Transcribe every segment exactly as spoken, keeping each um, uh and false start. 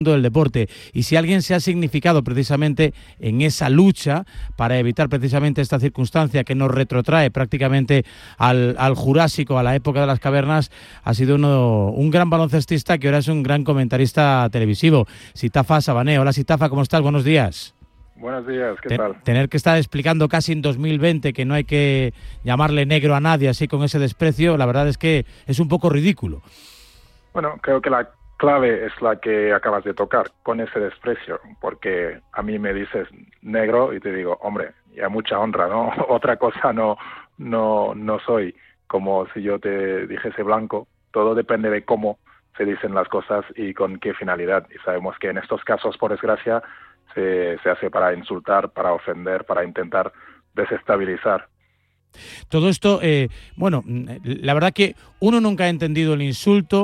del deporte, y si alguien se ha significado precisamente en esa lucha para evitar precisamente esta circunstancia que nos retrotrae prácticamente al, al Jurásico, a la época de las cavernas, ha sido uno, un gran baloncestista que ahora es un gran comentarista televisivo, Sitafa Sabané. Hola Sitafa, ¿cómo estás? Buenos días. Buenos días, ¿qué Ten, tal? Tener que estar explicando casi en dos mil veinte que no hay que llamarle negro a nadie así con ese desprecio, la verdad es que es un poco ridículo. Bueno, creo que la clave es la que acabas de tocar, con ese desprecio, porque a mí me dices negro y te digo, hombre, y a mucha honra, ¿no? Otra cosa no, no, no soy, como si yo te dijese blanco. Todo depende de cómo se dicen las cosas y con qué finalidad. Y sabemos que en estos casos, por desgracia, se, se hace para insultar, para ofender, para intentar desestabilizar. Todo esto, eh, bueno, la verdad que uno nunca ha entendido el insulto.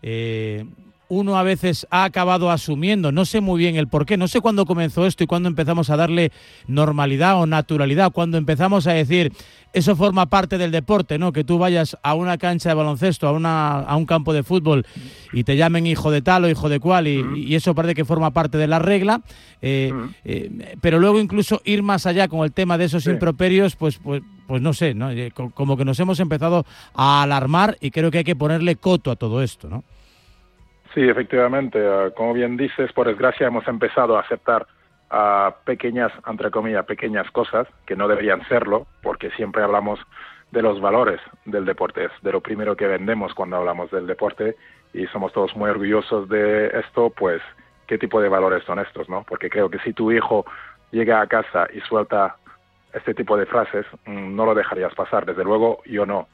Eh, uno a veces ha acabado asumiendo, no sé muy bien el por qué, no sé cuándo comenzó esto y cuándo empezamos a darle normalidad o naturalidad, cuando empezamos a decir, eso forma parte del deporte, ¿no? Que tú vayas a una cancha de baloncesto, a, una, a un campo de fútbol y te llamen hijo de tal o hijo de cual y, uh-huh. y eso parece que forma parte de la regla, eh, uh-huh. eh, pero luego incluso ir más allá con el tema de esos sí. improperios, pues, pues, pues no sé, ¿no? Como que nos hemos empezado a alarmar y creo que hay que ponerle coto a todo esto, ¿no? Sí, efectivamente. Como bien dices, por desgracia hemos empezado a aceptar uh, pequeñas, entre comillas, pequeñas cosas que no deberían serlo, porque siempre hablamos de los valores del deporte, es de lo primero que vendemos cuando hablamos del deporte y somos todos muy orgullosos de esto, pues, ¿qué tipo de valores son estos, no? Porque creo que si tu hijo llega a casa y suelta este tipo de frases, no lo dejarías pasar, desde luego yo no.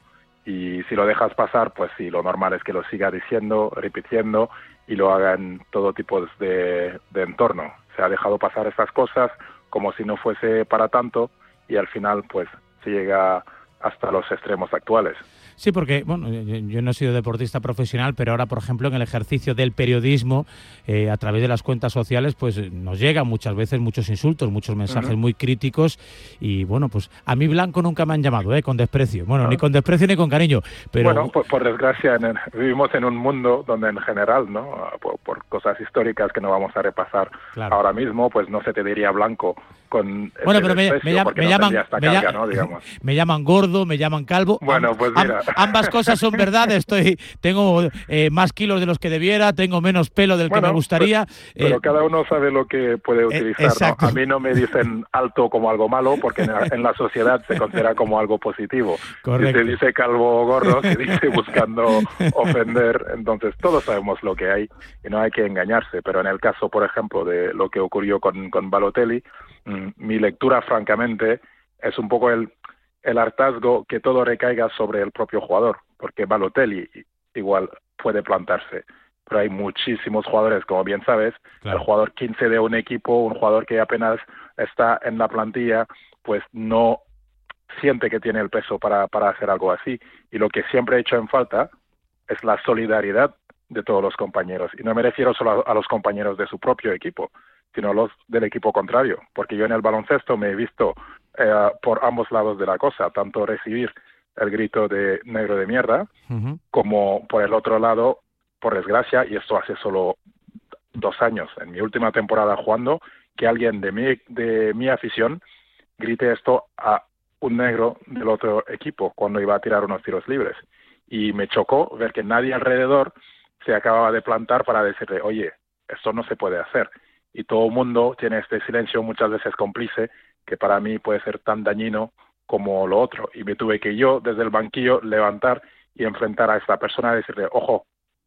Y si lo dejas pasar, pues sí, lo normal es que lo siga diciendo, repitiendo y lo haga en todo tipo de, de entorno. Se ha dejado pasar estas cosas como si no fuese para tanto y al final pues se llega hasta los extremos actuales. Sí, porque bueno, yo no he sido deportista profesional, pero ahora, por ejemplo, en el ejercicio del periodismo, eh, a través de las cuentas sociales, pues nos llegan muchas veces muchos insultos, muchos mensajes uh-huh. muy críticos y, bueno, pues a mí blanco nunca me han llamado, ¿eh? Con desprecio. Bueno, uh-huh. ni con desprecio ni con cariño, pero... Bueno, por, por desgracia, en el, vivimos en un mundo donde en general, ¿no? Por, por cosas históricas que no vamos a repasar claro. ahora mismo, pues no se te diría blanco con bueno, pero me, me, llama, me, no llaman, esta me, carga, llama, ¿no? Digamos. me llaman gordo, me llaman calvo. Bueno, pues mira. Am, ambas cosas son verdad. Estoy, tengo eh, más kilos de los que debiera, tengo menos pelo del bueno, que me gustaría. Pues, pero eh, cada uno sabe lo que puede utilizar, eh, ¿no? A mí no me dicen alto como algo malo, porque en la, en la sociedad se considera como algo positivo. Correcto. Si se dice calvo o gordo, se dice buscando ofender. Entonces todos sabemos lo que hay y no hay que engañarse. Pero en el caso, por ejemplo, de lo que ocurrió con, con Balotelli, mmm, mi lectura, francamente, es un poco el, el hartazgo que todo recaiga sobre el propio jugador, porque Balotelli igual puede plantarse, pero hay muchísimos jugadores, como bien sabes, claro. El jugador quince de un equipo, un jugador que apenas está en la plantilla, pues no siente que tiene el peso para, para hacer algo así, y lo que siempre he hecho en falta es la solidaridad de todos los compañeros, y no me refiero solo a, a los compañeros de su propio equipo, sino los del equipo contrario, porque yo en el baloncesto me he visto eh, por ambos lados de la cosa, tanto recibir el grito de negro de mierda, uh-huh. como por el otro lado, por desgracia, y esto hace solo dos años, en mi última temporada jugando, que alguien de mi, de mi afición grite esto a un negro del otro equipo cuando iba a tirar unos tiros libres. Y me chocó ver que nadie alrededor se acababa de plantar para decirle, oye, esto no se puede hacer. Y todo el mundo tiene este silencio muchas veces cómplice que para mí puede ser tan dañino como lo otro. Y me tuve que yo, desde el banquillo, levantar y enfrentar a esta persona y decirle, ojo,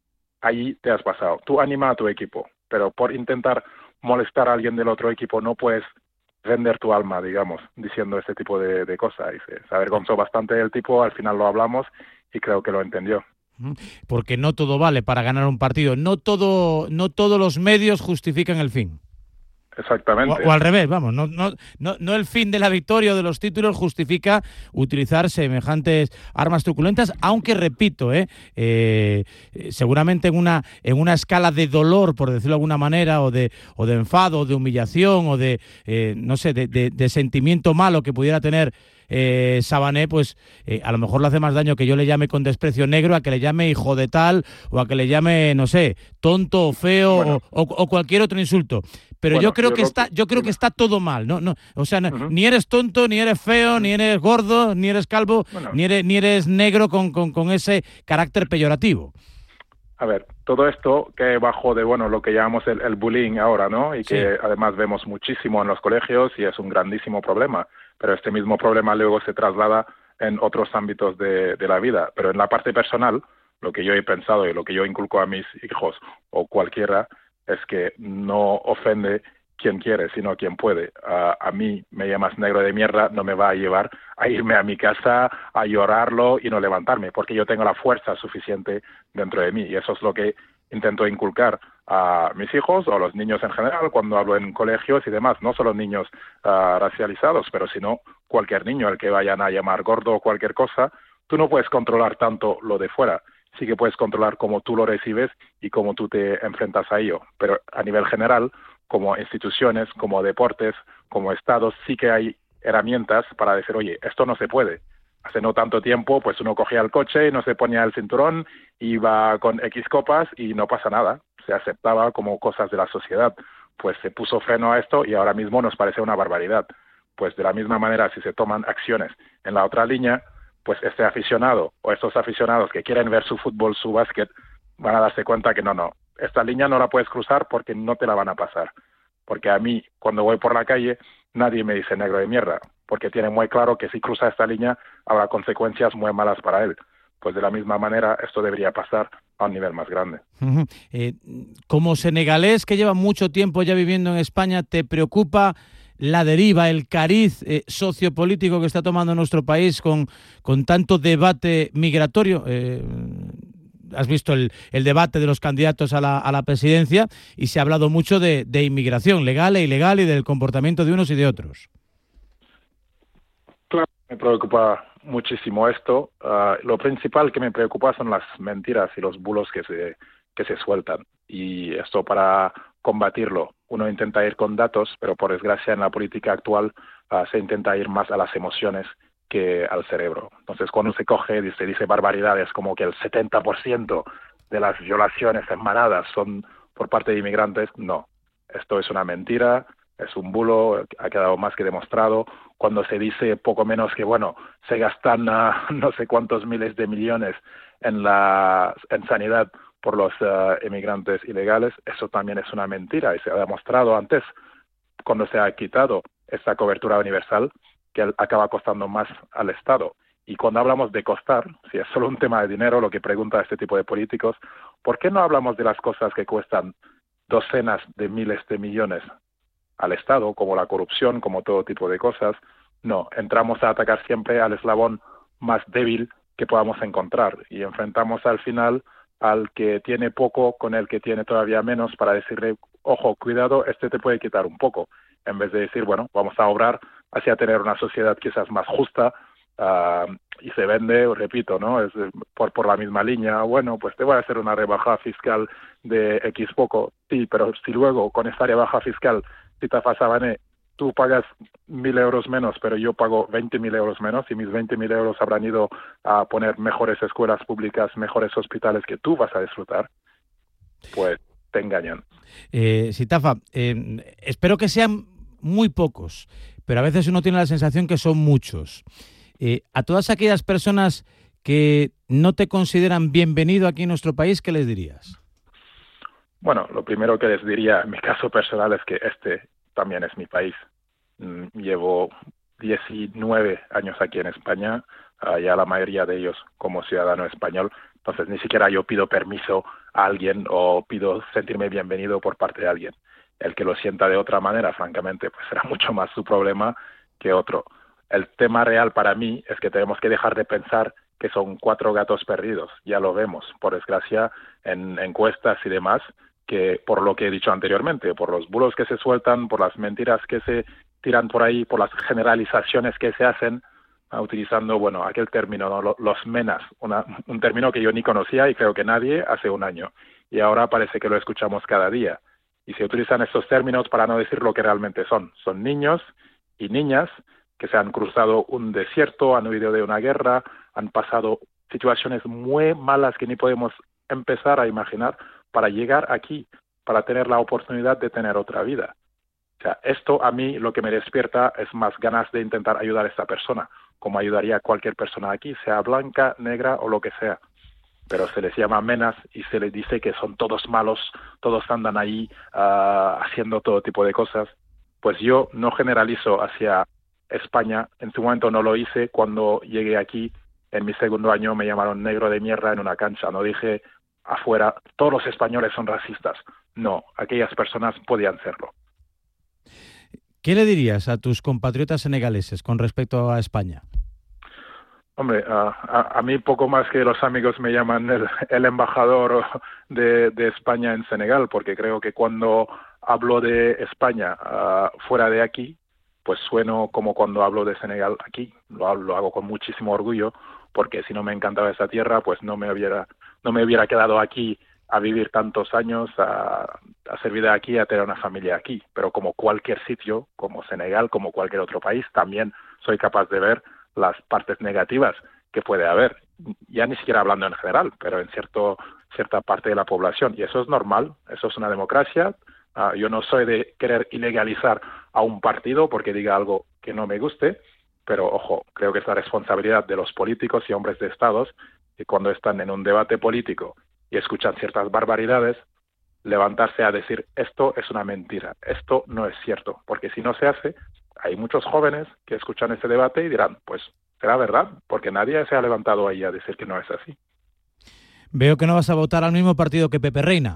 ahí te has pasado. Tú anima a tu equipo, pero por intentar molestar a alguien del otro equipo no puedes vender tu alma, digamos, diciendo este tipo de, de cosas. Y se, se avergonzó bastante el tipo, al final lo hablamos y creo que lo entendió. Porque no todo vale para ganar un partido, no todo, no todos los medios justifican el fin. Exactamente. O, o al revés, vamos, no, no, no, no el fin de la victoria o de los títulos justifica utilizar semejantes armas truculentas, aunque repito, eh, eh, seguramente en una, en una escala de dolor, por decirlo de alguna manera, o de, o de enfado, o de humillación, o de, eh, no sé, de, de, de sentimiento malo que pudiera tener eh, Sabané, pues eh, a lo mejor le hace más daño que yo le llame con desprecio negro a que le llame hijo de tal o a que le llame, no sé, tonto o feo bueno, o, o, o cualquier otro insulto. Pero bueno, yo creo yo que está, que, yo creo que está todo mal, no, no, o sea, no, uh-huh. ni eres tonto, ni eres feo, uh-huh. ni eres gordo, ni eres calvo, bueno. ni eres, ni eres negro con, con, con ese carácter peyorativo. A ver, todo esto que bajo de, bueno, lo que llamamos el, el bullying ahora, ¿no? Y que sí. además vemos muchísimo en los colegios y es un grandísimo problema, pero este mismo problema luego se traslada en otros ámbitos de, de la vida. Pero en la parte personal, lo que yo he pensado y lo que yo inculco a mis hijos o cualquiera es que no ofende quien quiere, sino quien puede. Uh, a mí me llamas negro de mierda, no me va a llevar a irme a mi casa, a llorarlo y no levantarme, porque yo tengo la fuerza suficiente dentro de mí. Y eso es lo que intento inculcar a mis hijos o a los niños en general cuando hablo en colegios y demás. No solo niños uh, racializados, pero sino cualquier niño al que vayan a llamar gordo o cualquier cosa. Tú no puedes controlar tanto lo de fuera. Sí que puedes controlar cómo tú lo recibes y cómo tú te enfrentas a ello. Pero a nivel general, como instituciones, como deportes, como estados, sí que hay herramientas para decir, oye, esto no se puede. Hace no tanto tiempo, pues uno cogía el coche y no se ponía el cinturón, iba con X copas y no pasa nada. Se aceptaba como cosas de la sociedad. Pues se puso freno a esto y ahora mismo nos parece una barbaridad. Pues de la misma manera, si se toman acciones en la otra línea, pues este aficionado o estos aficionados que quieren ver su fútbol, su básquet, van a darse cuenta que no, no, esta línea no la puedes cruzar porque no te la van a pasar. Porque a mí, cuando voy por la calle, nadie me dice negro de mierda, porque tiene muy claro que si cruza esta línea habrá consecuencias muy malas para él. Pues de la misma manera esto debería pasar a un nivel más grande. Uh-huh. Eh, como senegalés que lleva mucho tiempo ya viviendo en España, ¿te preocupa la deriva, el cariz eh, sociopolítico que está tomando nuestro país con, con tanto debate migratorio? Eh, has visto el, el debate de los candidatos a la, a la presidencia y se ha hablado mucho de, de inmigración legal e ilegal y del comportamiento de unos y de otros. Claro, me preocupa muchísimo esto. Uh, lo principal que me preocupa son las mentiras y los bulos que se, que se sueltan. Y esto para combatirlo, uno intenta ir con datos, pero por desgracia en la política actual uh, se intenta ir más a las emociones que al cerebro. Entonces, cuando se coge y se dice barbaridades como que el setenta por ciento de las violaciones en manadas son por parte de inmigrantes, no. Esto es una mentira, es un bulo, ha quedado más que demostrado. Cuando se dice poco menos que, bueno, se gastan uh, no sé cuántos miles de millones en, la, en sanidad por los uh, inmigrantes ilegales, eso también es una mentira y se ha demostrado antes, cuando se ha quitado esta cobertura universal, que acaba costando más al Estado. Y cuando hablamos de costar, si es solo un tema de dinero, lo que pregunta este tipo de políticos, ¿por qué no hablamos de las cosas que cuestan docenas de miles de millones al Estado, como la corrupción, como todo tipo de cosas? No, entramos a atacar siempre al eslabón más débil que podamos encontrar y enfrentamos al final al que tiene poco con el que tiene todavía menos para decirle, ojo, cuidado, este te puede quitar un poco, en vez de decir, bueno, vamos a obrar hacia tener una sociedad quizás más justa uh, y se vende, repito, ¿no? Es por, por la misma línea, bueno, pues te voy a hacer una rebaja fiscal de X poco, sí, pero si luego con esta rebaja fiscal, si te Sabané, tú pagas mil euros menos, pero yo pago veinte mil euros menos y mis veinte mil euros habrán ido a poner mejores escuelas públicas, mejores hospitales que tú vas a disfrutar, pues te engañan. Eh, Sitafa, eh, espero que sean muy pocos, pero a veces uno tiene la sensación que son muchos. Eh, a todas aquellas personas que no te consideran bienvenido aquí en nuestro país, ¿qué les dirías? Bueno, lo primero que les diría en mi caso personal es que este también es mi país. Mm, llevo diecinueve años aquí en España, uh, ya la mayoría de ellos como ciudadano español, entonces ni siquiera yo pido permiso a alguien o pido sentirme bienvenido por parte de alguien. El que lo sienta de otra manera, francamente, pues será mucho más su problema que otro. El tema real para mí es que tenemos que dejar de pensar que son cuatro gatos perdidos. Ya lo vemos, por desgracia, en encuestas y demás, que por lo que he dicho anteriormente, por los bulos que se sueltan, por las mentiras que se tiran por ahí, por las generalizaciones que se hacen, uh, utilizando, bueno, aquel término, ¿no? Los menas, una, un término que yo ni conocía y creo que nadie hace un año. Y ahora parece que lo escuchamos cada día. Y se utilizan estos términos para no decir lo que realmente son. Son niños y niñas que se han cruzado un desierto, han huido de una guerra, han pasado situaciones muy malas que ni podemos empezar a imaginar para llegar aquí, para tener la oportunidad de tener otra vida. O sea, esto a mí lo que me despierta es más ganas de intentar ayudar a esta persona, como ayudaría a cualquier persona aquí, sea blanca, negra o lo que sea. Pero se les llama menas y se les dice que son todos malos, todos andan ahí uh, haciendo todo tipo de cosas. Pues yo no generalizo hacia España, en su momento no lo hice. Cuando llegué aquí, en mi segundo año me llamaron negro de mierda en una cancha. No dije afuera, todos los españoles son racistas. No, aquellas personas podían serlo. ¿Qué le dirías a tus compatriotas senegaleses con respecto a España? Hombre, uh, a, a mí poco más que los amigos me llaman el, el embajador de, de España en Senegal, porque creo que cuando hablo de España uh, fuera de aquí, pues sueno como cuando hablo de Senegal aquí. Lo, lo hago con muchísimo orgullo, porque si no me encantaba esa tierra, pues no me hubiera, no me hubiera quedado aquí a vivir tantos años, a, a servir de aquí, a tener una familia aquí. Pero como cualquier sitio, como Senegal, como cualquier otro país, también soy capaz de ver las partes negativas que puede haber, ya ni siquiera hablando en general, pero en cierto cierta parte de la población, y eso es normal, eso es una democracia. Uh, yo no soy de querer ilegalizar a un partido porque diga algo que no me guste, pero ojo, creo que es la responsabilidad de los políticos y hombres de estados que cuando están en un debate político y escuchan ciertas barbaridades, levantarse a decir esto es una mentira, esto no es cierto, porque si no se hace, hay muchos jóvenes que escuchan ese debate y dirán, pues será verdad, porque nadie se ha levantado ahí a decir que no es así. Veo que no vas a votar al mismo partido que Pepe Reina.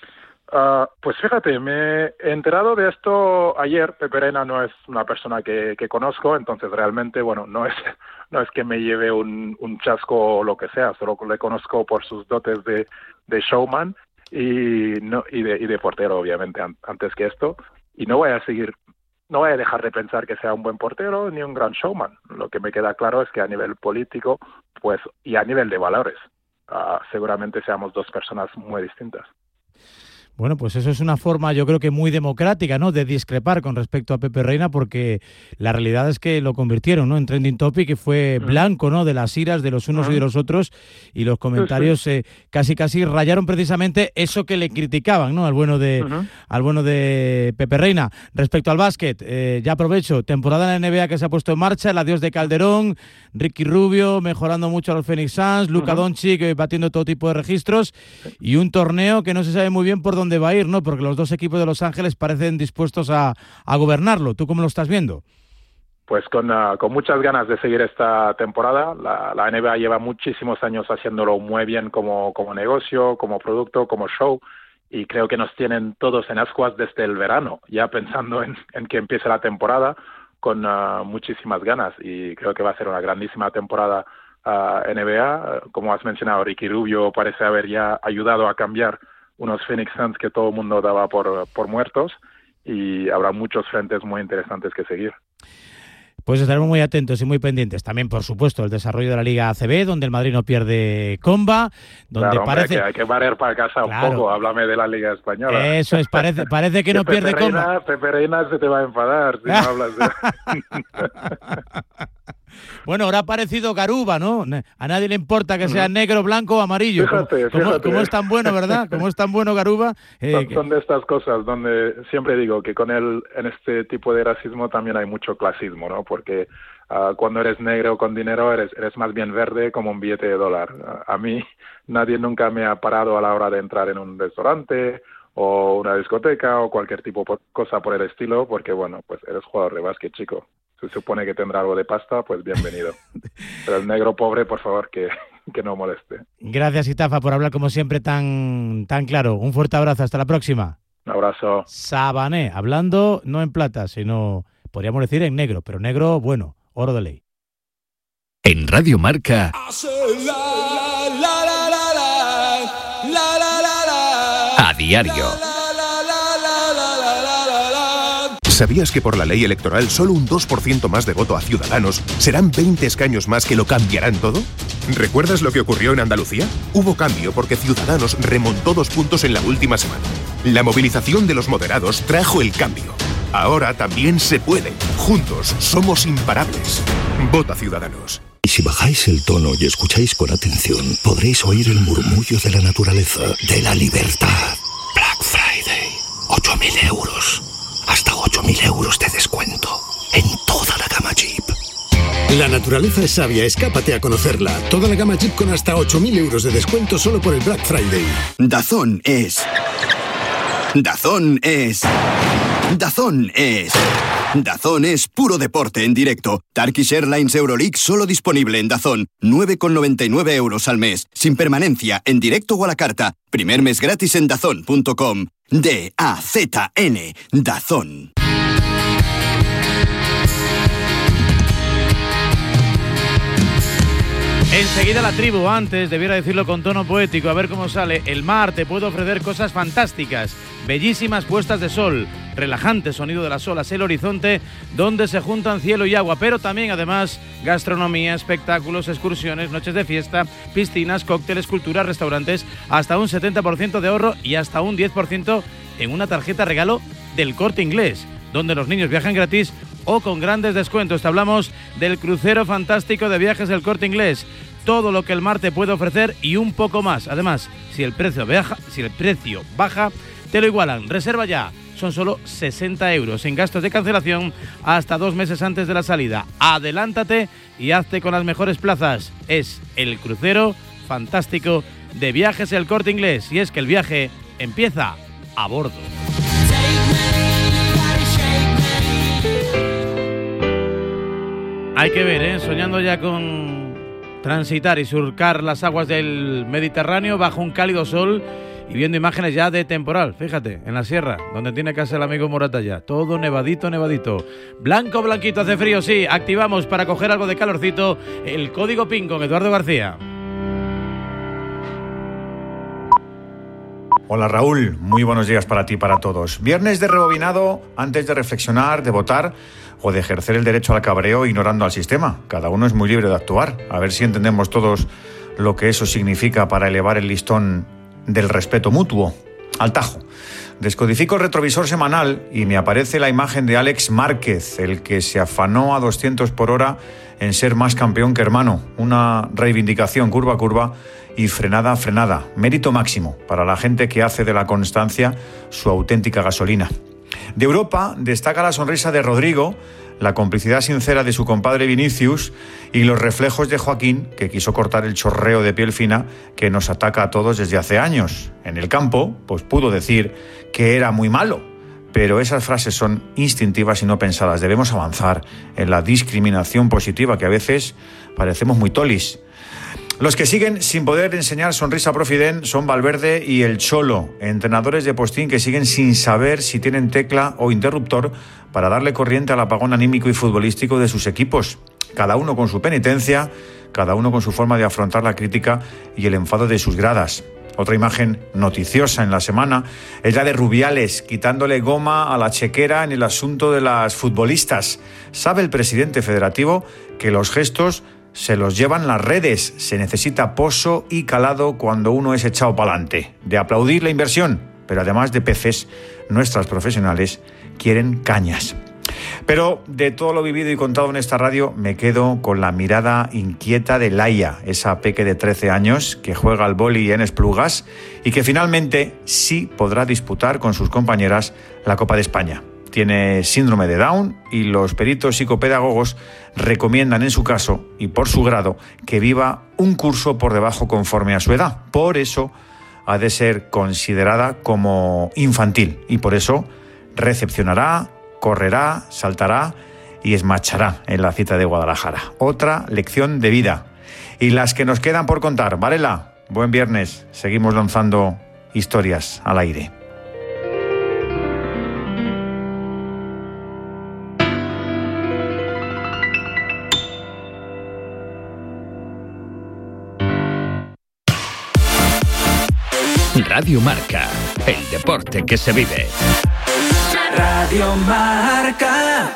Uh, pues fíjate, me he enterado de esto ayer. Pepe Reina no es una persona que, que conozco, entonces realmente, bueno, no es no es que me lleve un, un chasco o lo que sea, solo le conozco por sus dotes de, de showman y, no, y, de, y de portero, obviamente, an, antes que esto. Y no voy a seguir, no voy a dejar de pensar que sea un buen portero ni un gran showman. Lo que me queda claro es que a nivel político, pues, y a nivel de valores, uh, seguramente seamos dos personas muy distintas. Bueno, pues eso es una forma, yo creo que muy democrática, ¿no?, de discrepar con respecto a Pepe Reina, porque la realidad es que lo convirtieron, ¿no?, en trending topic, y fue blanco, ¿no?, de las iras de los unos uh-huh. y de los otros, y los comentarios eh, casi casi rayaron precisamente eso que le criticaban, ¿no?, al bueno de uh-huh. al bueno de Pepe Reina. Respecto al básquet, eh, ya aprovecho, temporada en la N B A que se ha puesto en marcha, el adiós de Calderón, Ricky Rubio mejorando mucho a los Phoenix Suns, Luka uh-huh. Doncic eh, batiendo todo tipo de registros, y un torneo que no se sabe muy bien por dónde va a ir, ¿no?, porque los dos equipos de Los Ángeles parecen dispuestos a, a gobernarlo. ¿Tú cómo lo estás viendo? Pues con, uh, con muchas ganas de seguir esta temporada. La, la N B A lleva muchísimos años haciéndolo muy bien como, como negocio, como producto, como show, y creo que nos tienen todos en ascuas desde el verano, ya pensando en, en que empiece la temporada con uh, muchísimas ganas, y creo que va a ser una grandísima temporada uh, N B A. Uh, como has mencionado, Ricky Rubio parece haber ya ayudado a cambiar unos Phoenix Suns que todo el mundo daba por, por muertos, y habrá muchos frentes muy interesantes que seguir. Pues estaremos muy atentos y muy pendientes. También, por supuesto, el desarrollo de la Liga A C B, donde el Madrid no pierde comba, donde claro, parece... Hombre, que hay que barrer para casa claro. un poco. Háblame de la Liga Española. Eso es, parece, parece que no Pepe pierde Reina, comba. Pepe Reina se te va a enfadar si no hablas de... Bueno, ahora ha aparecido Garuba, ¿no? A nadie le importa que sea negro, blanco o amarillo. Fíjate, ¿Cómo, fíjate. ¿Cómo es tan bueno, verdad? ¿Cómo es tan bueno Garuba? Eh, son, son de estas cosas donde siempre digo que con el, en este tipo de racismo también hay mucho clasismo, ¿no? Porque uh, cuando eres negro con dinero eres, eres más bien verde como un billete de dólar. Uh, a mí nadie nunca me ha parado a la hora de entrar en un restaurante o una discoteca o cualquier tipo de cosa por el estilo, porque bueno, pues eres jugador de básquet, chico. Se supone que tendrá algo de pasta, pues bienvenido. Pero el negro pobre, por favor, que, que no moleste. Gracias, Itafa, por hablar como siempre tan, tan claro. Un fuerte abrazo, hasta la próxima. Un abrazo. Sabané, hablando no en plata, sino, podríamos decir, en negro, pero negro, bueno, oro de ley. En Radio Marca... A diario. ¿Sabías que por la ley electoral solo un dos por ciento más de voto a Ciudadanos serán veinte escaños más que lo cambiarán todo? ¿Recuerdas lo que ocurrió en Andalucía? Hubo cambio porque Ciudadanos remontó dos puntos en la última semana. La movilización de los moderados trajo el cambio. Ahora también se puede. Juntos somos imparables. Vota Ciudadanos. Y si bajáis el tono y escucháis con atención, podréis oír el murmullo de la naturaleza, de la libertad. Black Friday. ocho mil euros. Hasta ocho mil euros de descuento. En toda la gama Jeep. La naturaleza es sabia, escápate a conocerla. Toda la gama Jeep con hasta ocho mil euros de descuento solo por el Black Friday. Dazón es... Dazón es... Dazón es... Dazón es puro deporte en directo. Turkish Airlines Euroleague solo disponible en Dazón. nueve con noventa y nueve euros al mes. Sin permanencia, en directo o a la carta. Primer mes gratis en dazón punto com. D A Z N. Dazón. Enseguida la tribu, antes debiera decirlo con tono poético, a ver cómo sale. El mar te puede ofrecer cosas fantásticas, bellísimas puestas de sol, relajante sonido de las olas, el horizonte donde se juntan cielo y agua, pero también además gastronomía, espectáculos, excursiones, noches de fiesta, piscinas, cócteles, cultura, restaurantes, hasta un setenta por ciento de ahorro y hasta un diez por ciento en una tarjeta regalo del Corte Inglés, donde los niños viajan gratis o con grandes descuentos. Te hablamos del crucero fantástico de viajes del Corte Inglés. Todo lo que el mar te puede ofrecer y un poco más. Además, si el precio baja, si el precio baja, te lo igualan. Reserva ya. Son solo sesenta euros, sin gastos de cancelación, hasta dos meses antes de la salida. Adelántate y hazte con las mejores plazas. Es el crucero fantástico de viajes El Corte Inglés. Y es que el viaje empieza a bordo. Hay que ver, ¿eh? Soñando ya con transitar y surcar las aguas del Mediterráneo bajo un cálido sol y viendo imágenes ya de temporal. Fíjate, en la sierra, donde tiene casa el amigo Morata ya. Todo nevadito, nevadito. Blanco, blanquito, hace frío, sí. Activamos para coger algo de calorcito el código PIN con Eduardo García. Hola Raúl, muy buenos días para ti y para todos. Viernes de rebobinado antes de reflexionar, de votar o de ejercer el derecho al cabreo ignorando al sistema. Cada uno es muy libre de actuar. A ver si entendemos todos lo que eso significa para elevar el listón del respeto mutuo. Al tajo. Descodifico el retrovisor semanal y me aparece la imagen de Alex Márquez, el que se afanó a doscientos por hora en ser más campeón que hermano. Una reivindicación curva a curva y frenada a frenada. Mérito máximo para la gente que hace de la constancia su auténtica gasolina. De Europa destaca la sonrisa de Rodrigo, la complicidad sincera de su compadre Vinicius y los reflejos de Joaquín, que quiso cortar el chorreo de piel fina que nos ataca a todos desde hace años. En el campo, pues pudo decir que era muy malo, pero esas frases son instintivas y no pensadas. Debemos avanzar en la discriminación positiva, que a veces parecemos muy tolis. Los que siguen sin poder enseñar sonrisa profiden son Valverde y el Cholo, entrenadores de postín que siguen sin saber si tienen tecla o interruptor para darle corriente al apagón anímico y futbolístico de sus equipos. Cada uno con su penitencia, cada uno con su forma de afrontar la crítica y el enfado de sus gradas. Otra imagen noticiosa en la semana es la de Rubiales, quitándole goma a la chequera en el asunto de las futbolistas. Sabe el presidente federativo que los gestos se los llevan las redes. Se necesita pozo y calado cuando uno es echado para adelante. De aplaudir la inversión, pero además de peces, nuestras profesionales quieren cañas. Pero de todo lo vivido y contado en esta radio, me quedo con la mirada inquieta de Laia, esa peque de trece años que juega al vóley en Esplugas y que finalmente sí podrá disputar con sus compañeras la Copa de España. Tiene síndrome de Down y los peritos psicopedagogos recomiendan en su caso y por su grado que viva un curso por debajo conforme a su edad. Por eso ha de ser considerada como infantil y por eso recepcionará, correrá, saltará y esmachará en la cita de Guadalajara. Otra lección de vida. Y las que nos quedan por contar. Varela, buen viernes. Seguimos lanzando historias al aire. Radio Marca, el deporte que se vive. Radio Marca.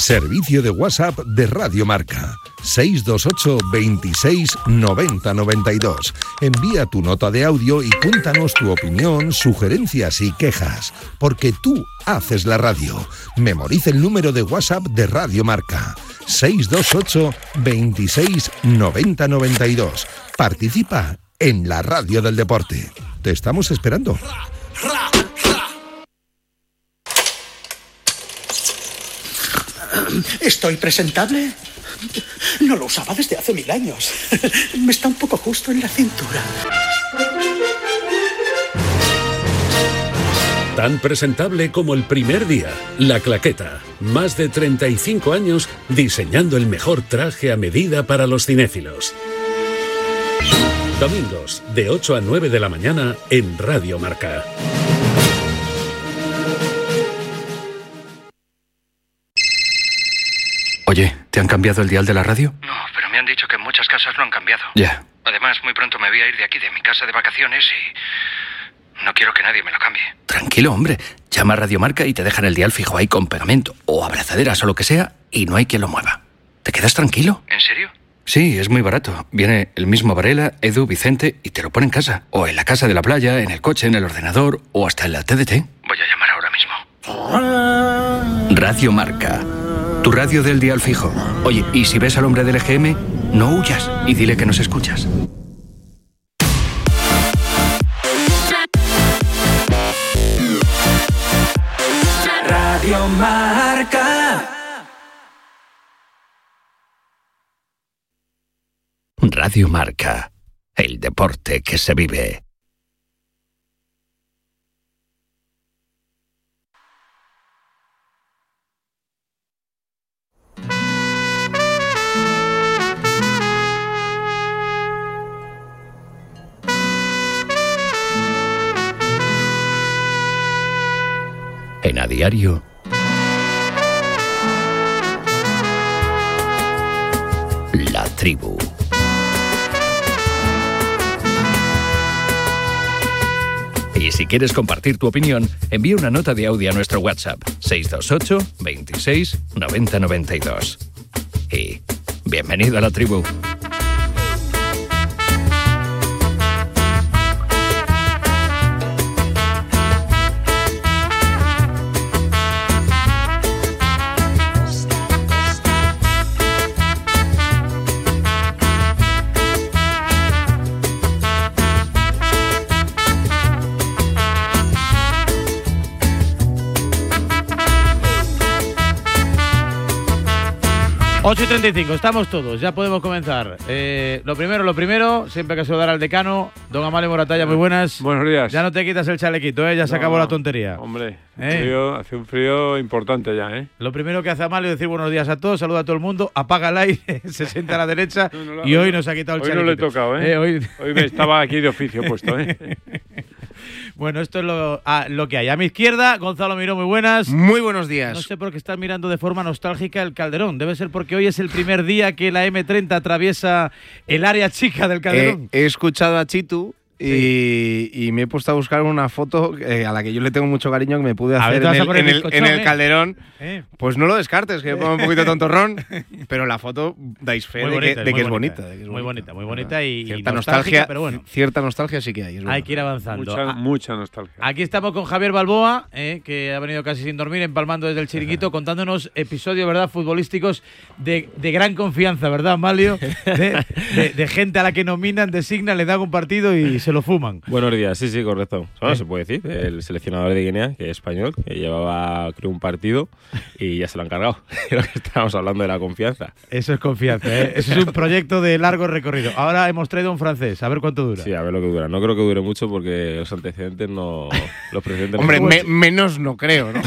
Servicio de WhatsApp de Radio Marca. seis dos ocho, veintiséis, noventa, noventa y dos. Envía tu nota de audio y cuéntanos tu opinión, sugerencias y quejas. Porque tú haces la radio. Memoriza el número de WhatsApp de Radio Marca. seis dos ocho, veintiséis, noventa, noventa y dos. Participa en la radio del deporte. Te estamos esperando. ¿Estoy presentable? No lo usaba desde hace mil años. Me está un poco justo en la cintura. Tan presentable como el primer día. La Claqueta. Más de treinta y cinco años diseñando el mejor traje a medida para los cinéfilos. Domingos, de ocho a nueve de la mañana en Radio Marca. Oye, ¿te han cambiado el dial de la radio? No, pero me han dicho que en muchas casas lo han cambiado. Ya. Además, muy pronto me voy a ir de aquí, de mi casa de vacaciones, y no quiero que nadie me lo cambie. Tranquilo, hombre. Llama a Radio Marca y te dejan el dial fijo ahí con pegamento o abrazaderas o lo que sea y no hay quien lo mueva. ¿Te quedas tranquilo? ¿En serio? Sí, es muy barato. Viene el mismo Varela, Edu, Vicente y te lo pone en casa. O en la casa de la playa, en el coche, en el ordenador o hasta en la T D T. Voy a llamar ahora mismo. Radio Marca. Tu radio del dial fijo. Oye, y si ves al hombre del E G M, no huyas y dile que nos escuchas. Radio Marca. Radio Marca. El deporte que se vive. En A Diario, La Tribu. Y si quieres compartir tu opinión, envía una nota de audio a nuestro WhatsApp seis dos ocho, veintiséis, noventa, noventa y dos. Y bienvenido a La Tribu. ocho y treinta y cinco, estamos todos, ya podemos comenzar. Eh, lo primero, lo primero, siempre hay que saludar al decano, don Amalio Moratalla, muy buenas. Buenos días. Ya no te quitas el chalequito, ¿eh? Ya se no, acabó la tontería. Hombre, ¿Eh? frío, hace un frío importante ya, ¿eh? Lo primero que hace Amalio es decir buenos días a todos, saluda a todo el mundo, apaga el aire, se sienta a la derecha no, no, y hoy nos ha quitado el hoy chalequito. Hoy no le he tocado, ¿eh? eh hoy... hoy me estaba aquí de oficio puesto, ¿eh? Bueno, esto es lo, ah, lo que hay. A mi izquierda, Gonzalo Miró, muy buenas. Muy buenos días. No sé por qué estás mirando de forma nostálgica el Calderón. Debe ser porque hoy es el primer día que la eme treinta atraviesa el área chica del Calderón. Eh, he escuchado a Chitu y, sí. y me he puesto a buscar una foto eh, a la que yo le tengo mucho cariño que me pude hacer en el, en, el, en el eh. Calderón. Eh. Pues no lo descartes, que me pongo un poquito tontorrón, pero la foto dais fe de, bonita, que, de que es bonita. bonita. Muy bonita, muy bonita y, cierta y nostalgia, pero bueno. Cierta nostalgia sí que hay. Es hay que ir avanzando. Mucha, mucha nostalgia. Aquí estamos con Javier Balboa, eh, que ha venido casi sin dormir, empalmando desde el chiringuito, contándonos episodios, ¿verdad?, futbolísticos de, de gran confianza, ¿verdad, Malio? De, de, de gente a la que nominan, designan, le dan un partido y se lo fuman. Buenos días, sí, sí, correcto. Bueno, ¿Eh? Se puede decir, el seleccionador de Guinea, que es español, que llevaba, creo, un partido y ya se lo han cargado. Creo que estábamos hablando de la confianza. Eso es confianza, ¿eh? Eso es un proyecto de largo recorrido. Ahora hemos traído un francés, a ver cuánto dura. Sí, a ver lo que dura. No creo que dure mucho porque los antecedentes no... Los precedentes Hombre, no... me, menos no creo, ¿no?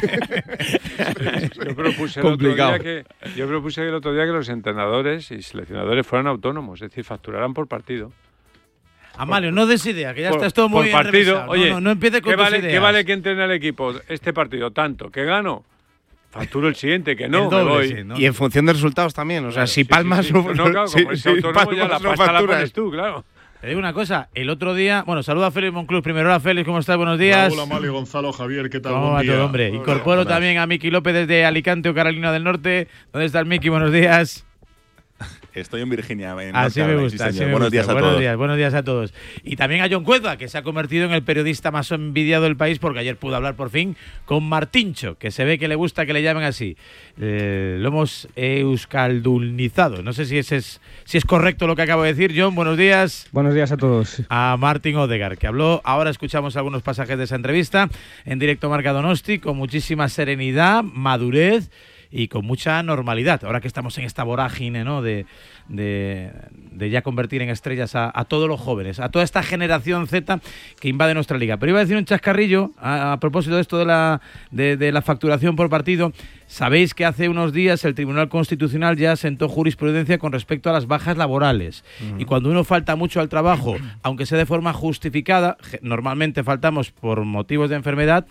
yo, propuse el otro día que, yo propuse el otro día que los entrenadores y seleccionadores fueran autónomos, es decir, facturaran por partido. Amalio, no des idea, que ya por, estás todo muy por partido. Bien Oye, no, no, no empieces con ¿qué vale, ideas. ¿Qué vale que entrene el equipo este partido? Tanto, que gano, facturo el siguiente, que no, el doble, me voy. Sí, ¿no? Y en función de resultados también, o sea, claro, si palmas... Sí, sí, sí. No, claro, como si, es autónomo, si ya la no pasta la pones tú, claro. Te digo una cosa, el otro día, bueno, saluda a Félix Monclús primero. Hola Félix, ¿cómo estás? Buenos días. Hola Mario, Gonzalo, Javier, ¿qué tal? ¿Cómo va todo, hombre? Incorporo también a Miki López desde Alicante o Carolina del Norte. ¿Dónde estás, Miki? Buenos días. Estoy en Virginia. En así me gusta, sí, así me buenos gusta. días a buenos todos. Días, buenos días a todos. Y también a John Cueza, que se ha convertido en el periodista más envidiado del país porque ayer pudo hablar por fin con Martincho, que se ve que le gusta que le llamen así. Eh, lo hemos euskaldunizado. No sé si, ese es, si es correcto lo que acabo de decir. John, buenos días. Buenos días a todos. A Martin Odegaard, que habló. Ahora escuchamos algunos pasajes de esa entrevista en directo Marca Donosti, con muchísima serenidad, madurez y con mucha normalidad. Ahora que estamos en esta vorágine, ¿no?, de, de, de ya convertir en estrellas a, a todos los jóvenes, a toda esta generación Z que invade nuestra liga. Pero iba a decir un chascarrillo a, a propósito de esto de la, de, de la facturación por partido. Sabéis que hace unos días el Tribunal Constitucional ya sentó jurisprudencia con respecto a las bajas laborales. Uh-huh. Y cuando uno falta mucho al trabajo, aunque sea de forma justificada, normalmente faltamos por motivos de enfermedad,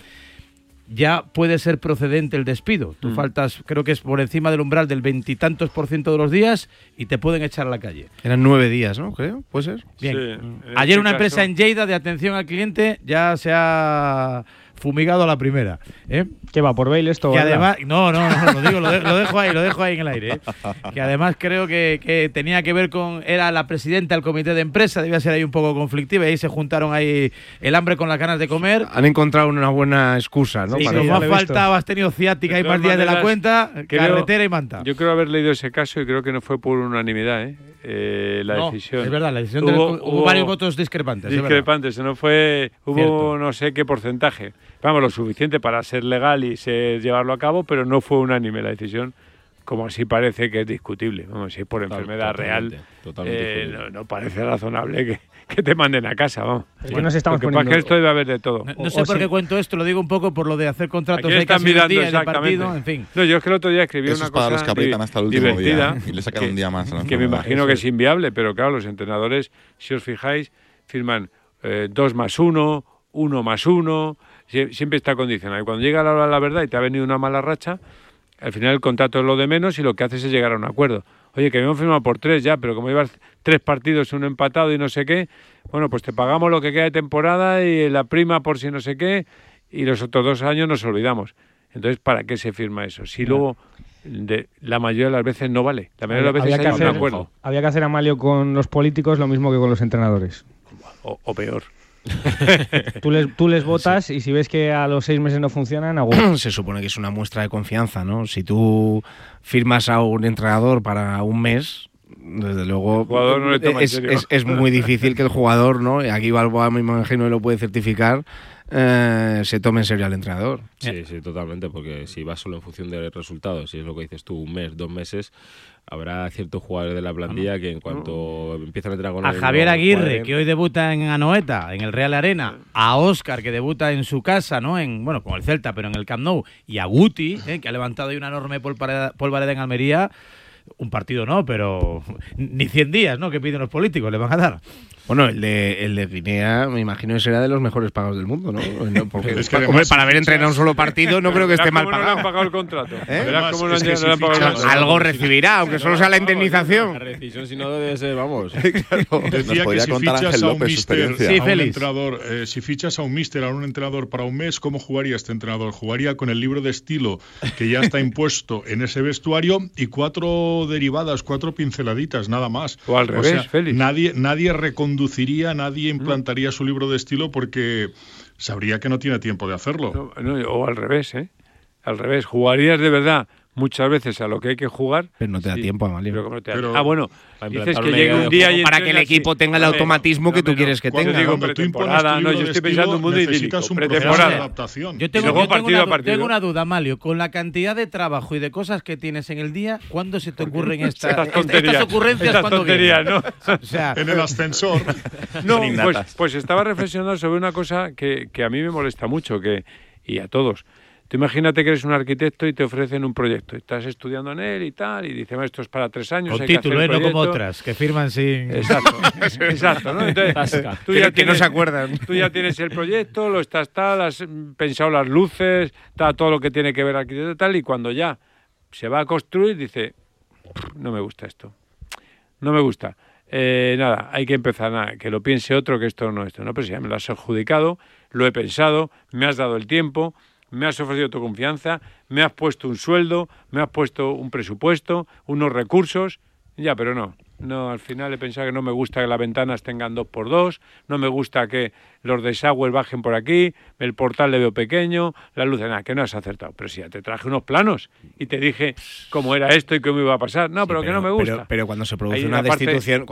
ya puede ser procedente el despido. Tú mm. faltas, creo que es por encima del umbral del veintitantos por ciento de los días y te pueden echar a la calle. Eran nueve días, ¿no? Creo, ¿puede ser? Bien. Sí, Ayer este una caso... empresa en Lleida de atención al cliente ya se ha fumigado a la primera. ¿eh? ¿Qué va, por bail esto? Que además, no, no, no, lo digo, lo, de, lo dejo ahí, lo dejo ahí en el aire. ¿eh? Que además creo que, que tenía que ver con, era la presidenta del comité de empresa, debía ser ahí un poco conflictiva y ahí se juntaron ahí el hambre con las ganas de comer. Han encontrado una buena excusa, ¿no? Sí, para como ha faltado, has tenido ciática y más días de la cuenta, creo, carretera y manta. Yo creo haber leído ese caso y creo que no fue por unanimidad, ¿eh? Eh, la no, decisión. Es verdad, la decisión hubo, del, hubo, hubo varios votos discrepantes. Discrepantes, no fue, hubo Cierto. no sé qué porcentaje. Vamos, lo suficiente para ser legal y ser, llevarlo a cabo, pero no fue unánime la decisión, como así parece que es discutible. Vamos, si es por enfermedad totalmente, real, totalmente eh, no, no parece razonable que, que te manden a casa, vamos. Es que nos estamos Porque poniendo... para que esto debe haber de todo. No, no sé o por sí. qué cuento esto, lo digo un poco por lo de hacer contratos Aquí de están casi mirando un día de exactamente. partido, en fin. No, yo es que el otro día escribí Eso una es para cosa los que aprietan hasta el último divertida, día y le sacan que, un día más. Que me imagino que es inviable, pero claro, los entrenadores, si os fijáis, firman eh, dos más uno, uno más uno, siempre está condicionado. Y cuando llega la hora de la verdad y te ha venido una mala racha, al final el contrato es lo de menos y lo que haces es llegar a un acuerdo. Oye, que habíamos firmado por tres ya, pero como llevas tres partidos, uno empatado y no sé qué, bueno, pues te pagamos lo que queda de temporada y la prima por si no sé qué, y los otros dos años nos olvidamos. Entonces, ¿para qué se firma eso? Si no. luego, de, la mayoría de las veces no vale. La mayoría de las veces hay hacer, un acuerdo. Había que hacer, Amalio, con los políticos lo mismo que con los entrenadores. O, o peor. tú, les, tú les votas sí. y si ves que a los seis meses no funcionan, aguas. Se supone que es una muestra de confianza, ¿no? Si tú firmas a un entrenador para un mes, desde luego no le es, es, es muy difícil que el jugador, ¿no? Aquí Balboa me imagino y lo puede certificar, eh, se tome en serio al entrenador. Sí, sí, totalmente, porque si vas solo en función de resultados, si es lo que dices tú, un mes, dos meses, habrá ciertos jugadores de la plantilla no, que en cuanto no. empiezan a entrar con a el Javier Aguirre, jugador, que hoy debuta en Anoeta, en el Real Arena, a Óscar, que debuta en su casa, ¿no? En, bueno, con el Celta, pero en el Camp Nou, y a Guti, ¿eh? que ha levantado ahí una enorme polvareda, polvareda en Almería. Un partido no, pero ni cien días, ¿no? Que piden los políticos, le van a dar. Bueno, el de, el de Guinea, me imagino que será de los mejores pagados del mundo, ¿no? Porque es que además, hombre, para haber entrenado un solo partido no creo que esté mal pagado. No le han pagado el contrato. ¿Eh? Verás cómo no es que si le han pagado fichas, algo recibirá, aunque solo sea la indemnización. La rescisión si no debe ser, vamos. Claro. Decía que si fichas a un míster, sí, a un entrenador, eh, si fichas a un míster, a un entrenador para un mes, ¿cómo jugaría este entrenador? Jugaría con el libro de estilo que ya está impuesto en ese vestuario y cuatro derivadas, cuatro pinceladitas, nada más. O al revés, o sea, Félix. Nadie, nadie reconduciría, nadie implantaría su libro de estilo porque sabría que no tiene tiempo de hacerlo. No, no, o al revés, ¿eh? Al revés, jugarías de verdad muchas veces a lo que hay que jugar. Pero no te da sí, tiempo, Amalio. Pero no te da pero, ah, bueno, dices que llegue un día y para que el equipo tenga el automatismo que tú quieres que tenga. Digo, pretemporada, no, yo estoy pensando un mundo idílico. Pretemporada. Adaptación. Yo tengo, yo tengo, partido una, tengo una duda, Amalio. Con la cantidad de trabajo y de cosas que tienes en el día, ¿cuándo se te ocurren esta, estas, tonterías, estas ocurrencias? Estas tonterías, ¿no? O sea, en el ascensor. No, pues, pues estaba reflexionando sobre una cosa que, que a mí me molesta mucho que y a todos. Tú imagínate que eres un arquitecto y te ofrecen un proyecto. Estás estudiando en él y tal, y dices, esto es para tres años. Con hay título, que hacer ¿eh? No como otras, que firman sin... Exacto, exacto, ¿no? Entonces, tú ya que tienes, no se acuerdan. Tú ya tienes el proyecto, lo estás tal, has pensado las luces, tal, todo lo que tiene que ver arquitecto tal, y cuando ya se va a construir, dice, no me gusta esto, no me gusta. eh, nada, hay que empezar, nada, que lo piense otro, que esto no, esto no, pero si ya me lo has adjudicado, lo he pensado, me has dado el tiempo, me has ofrecido tu confianza, me has puesto un sueldo, me has puesto un presupuesto, unos recursos, ya, pero no. No, al final he pensado que no me gusta que las ventanas tengan dos por dos, no me gusta que los desagües bajen por aquí, el portal le veo pequeño, la luz, nada, que no has acertado. Pero si ya te traje unos planos y te dije cómo era esto y cómo iba a pasar. No, sí, pero, pero que no me gusta. Pero, pero cuando se produce una, una destitución...